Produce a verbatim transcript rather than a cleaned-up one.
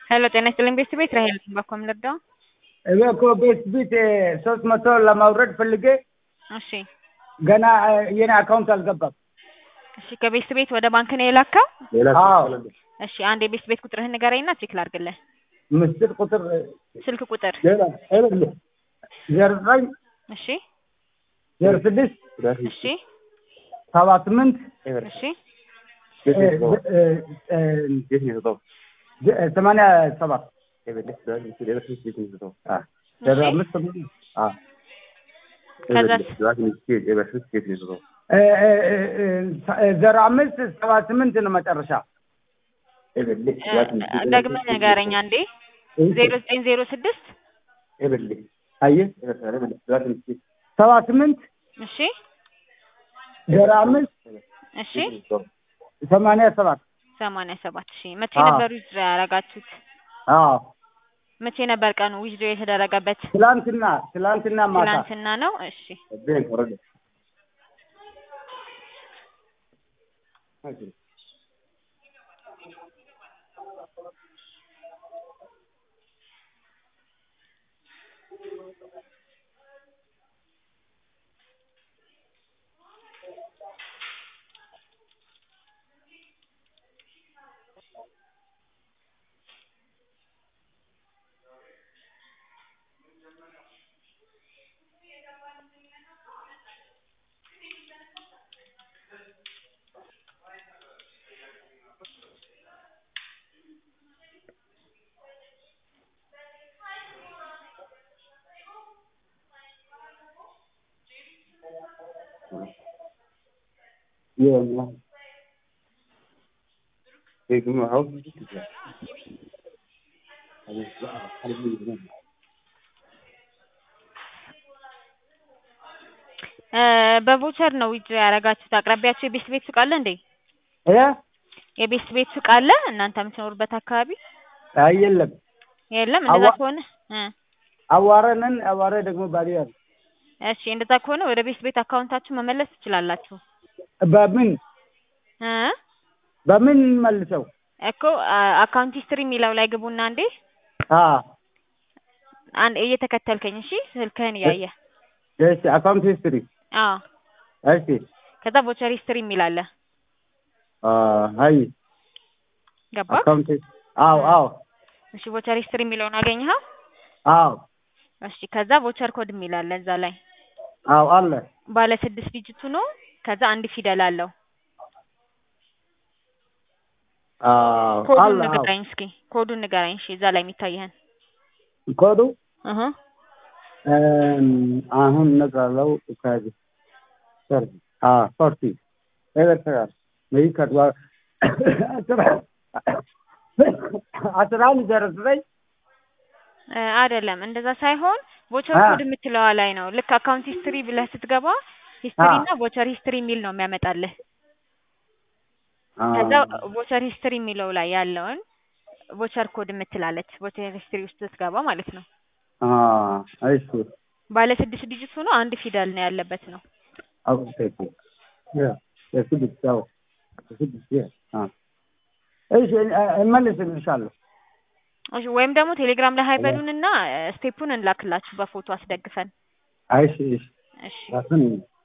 ሄሎ ጤና ይስጥልኝ ቤተሰብ ራሄል ባኮም ልርዳው? እኔ እኮ ቤት ቤት ሶስት መቶ ለማውረድ ፈልጌ እሺ ገና የኔ አካውንት አልገባም። እሺ ከቤት ቤት ወደ ባንክ ነው የላከው? አዎ። እሺ አንድ የቤት ቤት ቁጥርህን ንገረኝና ቼክ ላድርግልህ። ምስጢር ቁጥር ስልክ ቁጥር ሌላ አይደለም። ዜሮ ዘጠኝ እሺ ዜሮ ስድስት እሺ ሰባ ስምንት እሺ ሰማንያ ሰባት ዜሮ አምስት ሰባ ስምንት ነው መጨረሻ። ደግመህ ንገረኝ አንዴ። ዜሮ ዘጠኝ ዜሮ ስድስት አየህ ሰባ ስምንት እሺ ዜሮ አምስት እሺ ሰማንያ ሰባት ሰማንያ ሰባት እሺ መቼ ነበር ዊዝድሮ ያደረጋችሁት? አዎ መቼ ነበር ቀኑ ዊዝድሮ የተደረገበት? ትላንትና ትላንትና ማታ ትላንትና ነው። እሺ يلا هيك ما هو በቮቸር ነው ዊዝድሮ ያደረጋችሁት? አቅራቢያችሁ የቤት ቤት ሱቅ አለ እንዴ? እ የቤት ቤት ሱቅ አለ እናንተ የምትኖሩበት አካባቢ? አይ የለም የለም። እንደዛ ከሆነ እ አዋረነን አዋረ ደግሞ ባሪያ። እሺ እንደዛ ከሆነ ወደ ቤት ቤት አካውንታችሁ መመለስ ትችላላችሁ። በምን እ በምን መልሰው እኮ አካውንት ሂስትሪ የሚለው ላይ ግቡና እንዴ አ አንድ እየተከተልከኝ እሺ ስልክህን እያየህ እሺ አካውንት ሂስትሪ አዎ እሺ ከዛ ቮቸር ሂስትሪ የሚል አለ አ አይ ገባ አካውንት አዎ አዎ እሺ ቮቸር ሂስትሪ የሚለውን አገኘኸው? አዎ እሺ ከዛ ቮቸር ኮድ የሚል አለ እዛ ላይ አዎ አለ ባለ ስድስት ዲጂት ነው። ከዛ አንድ ፊደል አለው። አዎ ኮዱን ንገረኝ እስኪ ኮዱን ንገረኝ። እሺ እዛ ላይ የሚታየህን ኮዱ እህ አሁን ነግራለው ካዚ ሰርቪ አ ፎርቲ ኤቨርተራ ሜይ ካድዋ አስራን ዘርዝረኝ አይደለም እንደዛ ሳይሆን ቮቸር ኮድ የምትለዋ ላይ ነው። ልክ አካውንት ሂስትሪ ብለህ ስትገባ ሂስትሪ እና ቮቸር ሂስትሪ የሚል ነው የሚያመጣልህ። ከዛ ቮቸር ሂስትሪ የሚለው ላይ ያለውን ቮቸር ኮድ የምትላለች ቮቸር ሂስትሪ ውስጥ ስትገባ ማለት ነው። አ አይሱ ባለ ስድስት ዲጂት ሆኖ አንድ ፊደል ነው ያለበት ነው። ኦኬ ያ የስድስት ያው የስድስት ያ አ እሺ እመልስልሻለሁ። እሺ ወይም ደግሞ ቴሌግራም ላይ ሃይበሉንና ስቴፑን እንላክላችሁ በፎቶ አስደግፈን። አይሽ እሺ እሺ አሁን